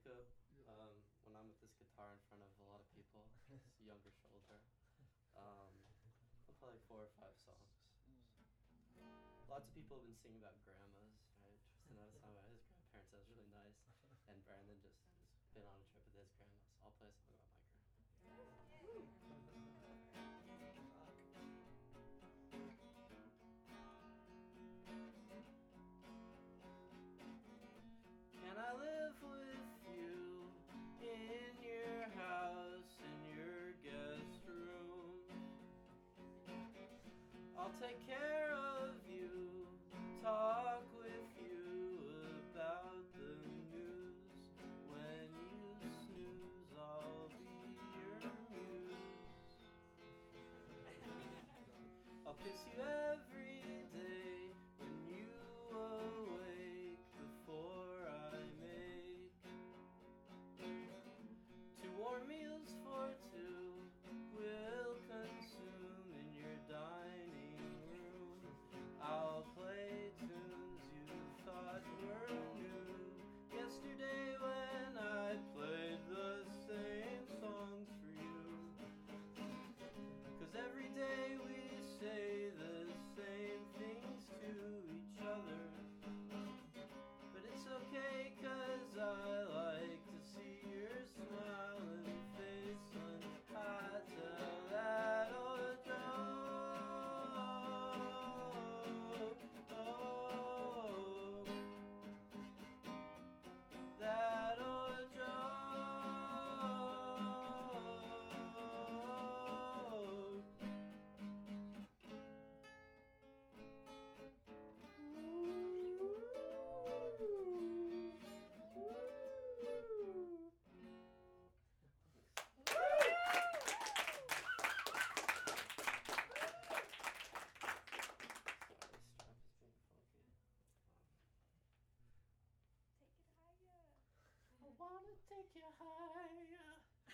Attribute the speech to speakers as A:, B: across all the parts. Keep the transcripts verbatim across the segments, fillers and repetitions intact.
A: up um, when I'm with this guitar in front of a lot of people. It's a younger shoulder. Um, I'll play like four or five songs. Lots of people have been singing about grandmas, right? Tristan had a song about his grandparents that was really nice. And Brandon just has been on a trip with his grandma, so I'll play a song about my grandma. Can I live with you in your house, in your guest room? I'll take care of you, talk with you about the news. When you snooze, I'll be your muse. I'll kiss you every day when you awake, before I make two warm meals for two. We'll consume in your dining room. I'll play tunes you thought were new. Yesterday when I played the same songs for you. 'Cause every day we say the same things to each other. But it's okay 'cause I like to see your smiling face when I tell that old joke. Oh, that old joke. I wanna take you higher.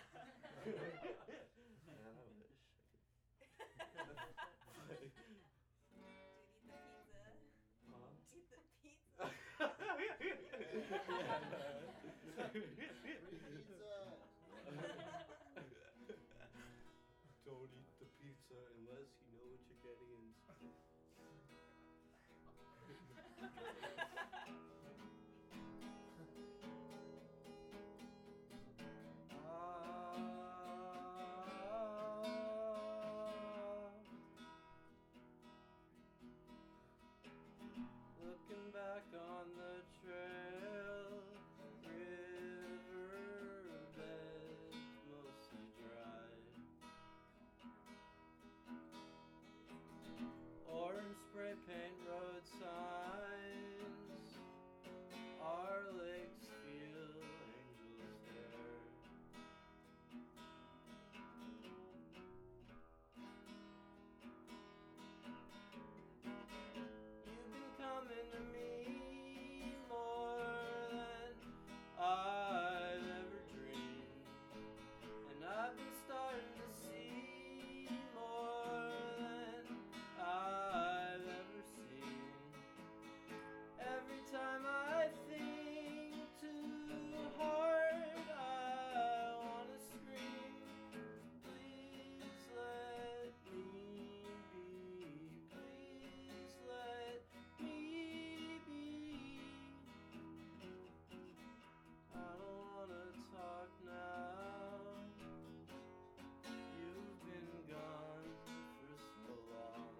A: Man, I wish I could.
B: Do you eat the pizza?
A: Huh?
B: Eat the pizza.
A: Don't eat the pizza unless you know what you're getting into. Looking back on the trail, riverbed mostly dry. Orange spray paint road signs, our lakes feel angels there. You've been coming to me more than I've ever dreamed, and I've been starting to see more than I've ever seen. Every time I think too hard, I wanna scream. Please let me be. Please let me be. I don't wanna talk now. You've been gone for so long.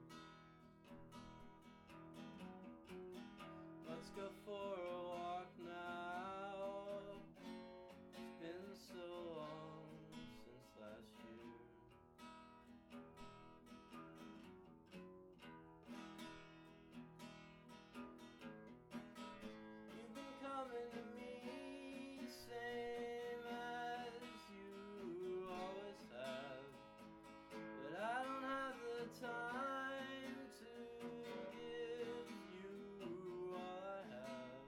A: Let's go for a walk now. It's been so long since last year. You've been coming to me, same as you always have. But I don't have the time to give you all I have.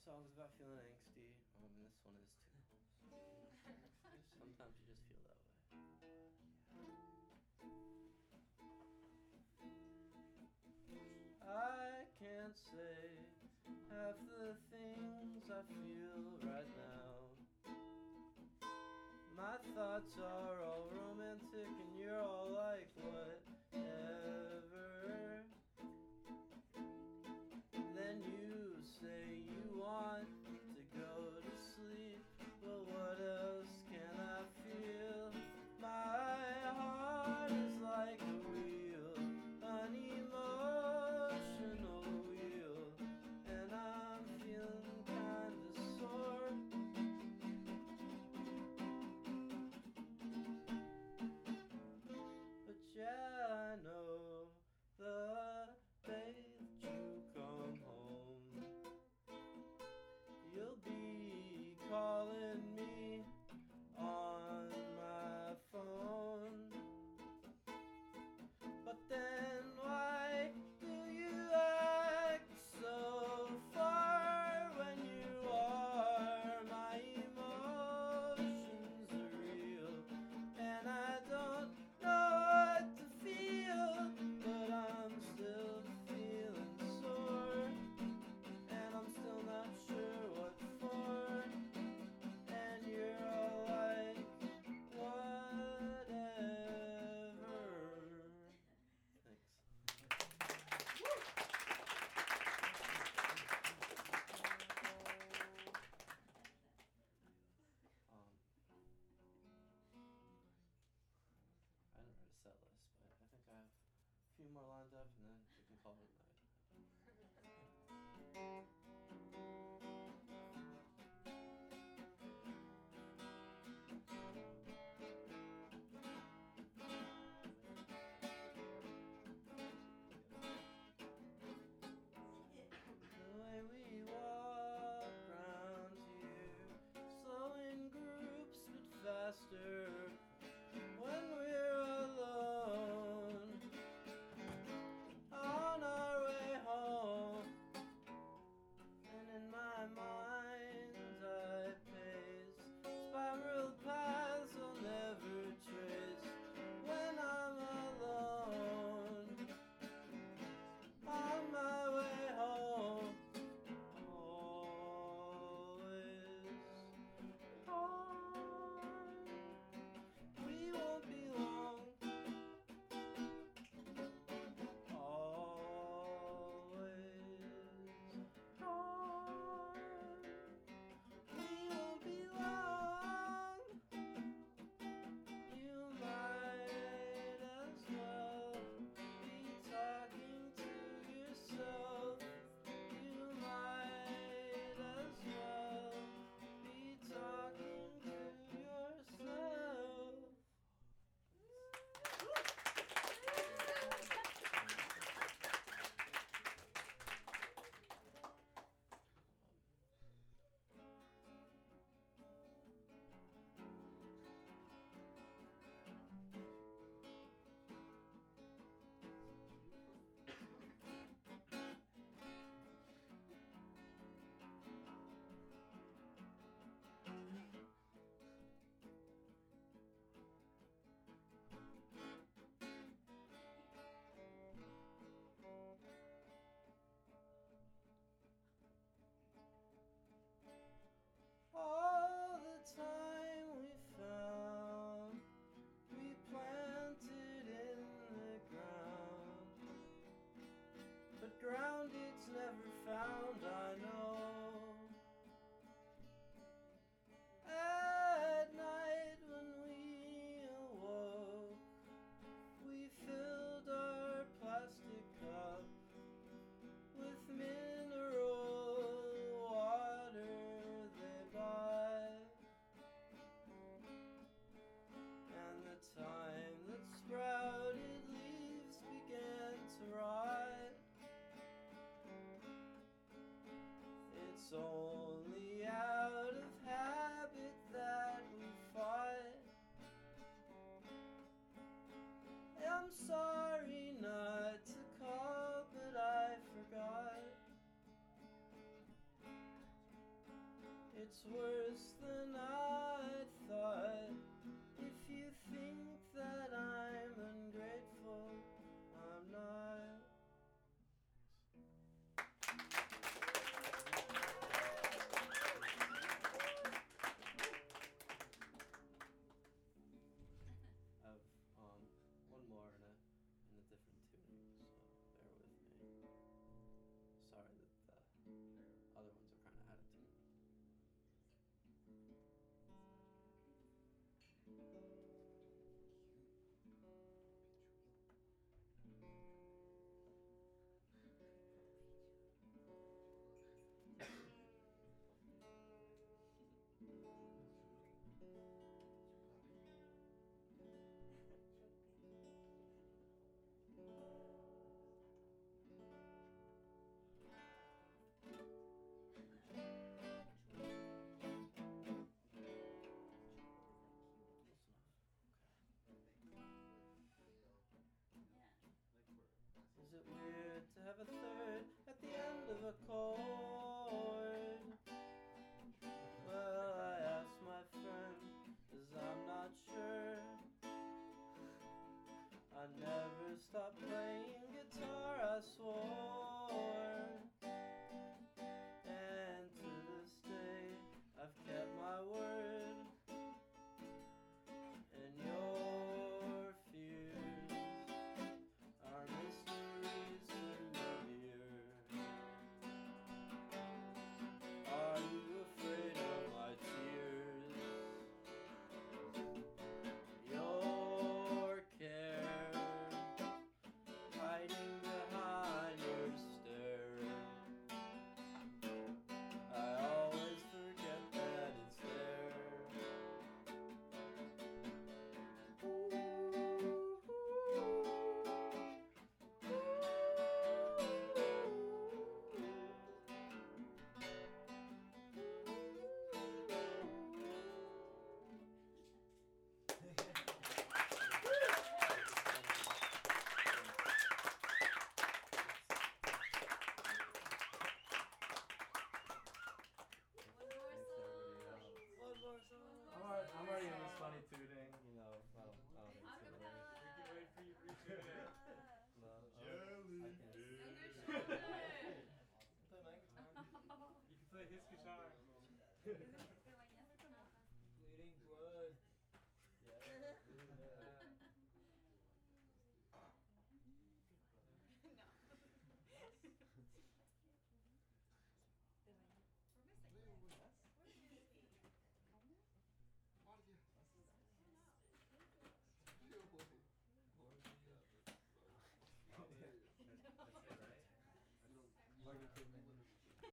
A: song's about feeling angsty, um, and this one is too. Sometimes you just feel that way. I can't say half the things I feel right now. My thoughts are all romantic and you're all like whatever. Then you say you want to go to sleep. Well, what else can I feel? My heart is like a wheel, an emotional wheel, and I'm feeling kinda sore. But yeah, I know the day that you come home, you'll be calling me on my phone. But then why do you act so far when you are? My emotions are real, and I don't know what to feel, but I'm still feeling sore, and I'm still not sure what for. And you're all like, whatever. Thanks. Um, I didn't write a set list, but I think I have a few more lined up, and then we can call it a night. The way we walk round here, slow in groups but faster when we're alone, on our way home. And in my mind I pace spiral paths I'll never trace when I'm alone, on my way home. Always gone. We won't be long. Always gone. We won't be long. You might as well be talking to yourself. You might as well be talking to yourself. All the time we found, we planted in the ground, but ground it's never found, I know. At night when we awoke, we filled our plastic cup with mineral water they buy, and the time that sprouted leaves began to rot. It's only out of habit that we fight. I'm sorry not to call, but I forgot. It's worse than I thought. If you think that I'm ungrateful, I'm not. I have um, one more in a, in a different tuning, so bear with me. Sorry that the other ones are kind of out of tune. Is it weird to have a third at the end of a chord? Well, I asked my friend, 'cause I'm not sure. I never stopped playing guitar, I swore. And to this day, I've kept my word. And your fears are mysteries familiar. Are you afraid of my tears? Your care hiding behind your stare. I always forget that it's there.
B: One more song.
C: I'm already, I'm already in this funny tuning, you know. I don't, I don't think it's gonna
B: Acapella.
C: work.
D: We can wait for you to retune it.
C: No, I don't- I
D: Jellyfish.
C: can't.
B: Sing your shoulder.
C: Play my guitar.
D: You can play his guitar.